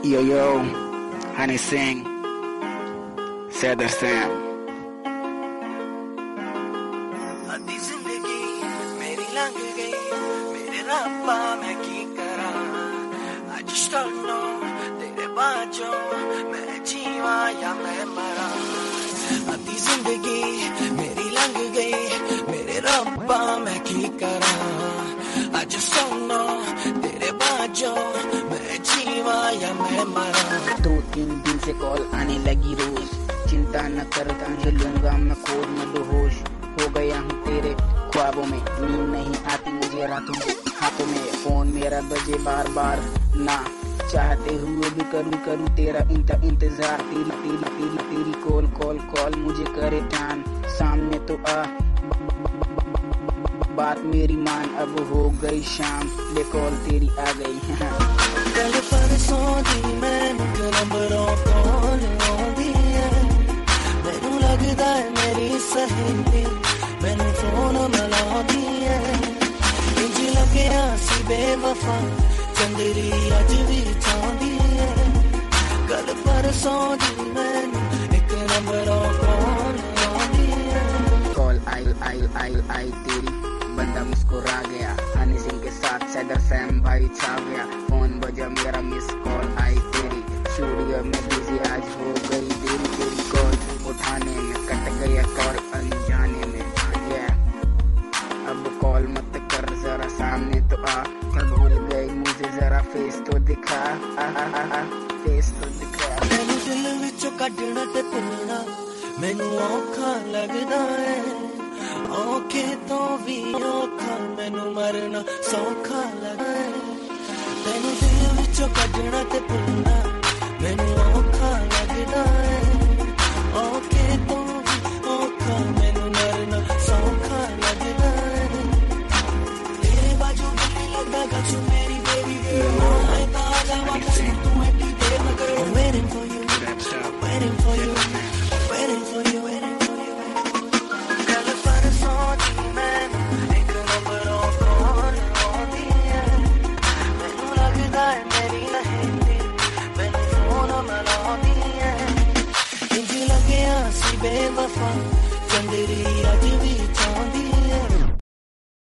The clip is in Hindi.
Yo, Honey Singh, Sadar Sam. आधी जिंदगी मेरी लंघ गई, मेरे रब्बा मैं की करा। I just don't know तेरे बाजों मैं जीवा या मैं मरा। आधी जिंदगी मेरी लंघ गई, मेरे रब्बा मैं की करा। I just don't know तेरे बाजों मैं जीवा या मैं मरा। 2-3 दिन से कॉल आने लगी रोज, चिंता न कर तुझे लूंगा मैं खोज में बेहोश हो गया हूँ तेरे ख्वाबों में। नींद नहीं आती मुझे रातों में, हाथों में फोन मेरा बजे बार बार ना चाहते हुए भी करूँ तेरा इंतजार। तेरी कॉल मुझे करे ध्यान सामने तो आ बात मेरी मान। अब हो गई शाम ले कॉल तेरी आ गई। कल परसों दी मैनू नंबरों कॉल आउंदी है, मैनू लगदा है मेरी सहेली मैनू फोन मिलाउंदी है। इंज लग्या सी बेवफा चंदरी अज भी चाहती है। कल परसों दी मैनू एक नंबरों कॉल आउंदी है। कॉल आई तेरी बंदा मुस्कुरा गया। हनी सिंह के साथ सैदर सैम भाई छा गया। फोन बजा मेरा मिस कॉल आई तेरी, स्टूडियो में बिजी आज हो गई देरी। तेरी कॉल उठाने में कट गया कॉल अनजाने में। अब कॉल मत कर जरा सामने तो आ, क्या भूल गई मुझे जरा फेस तो दिखा। फेस तो दिखा। मैनू दिल विचों कढना ते भुलना मैनू औखा लगदा है। औखे तो भी औखा मैनू मरना सौखा लगदा है। मैनू दिल विचों कढना ते भुलना मैनू औखा लगदा है। औखे तो भी औखा मैनू मरना सौखा लगदा है। तेरे बाजू में लगदा गच मेरी बेबी गर्ल, मैं ताजा वापस तू एडी देर न कर। I'm waiting for you, I'm waiting for you, I'm waiting for you, waiting for you, waiting for you। कल परसों दी मैनू एक नंबरों कॉल आउंदी है, मैनू लगदा है मेरी सहेली मैनू फोन मिलाउंदी है। इंज लग्या सी बेवफा चंदरी अज भी चाहती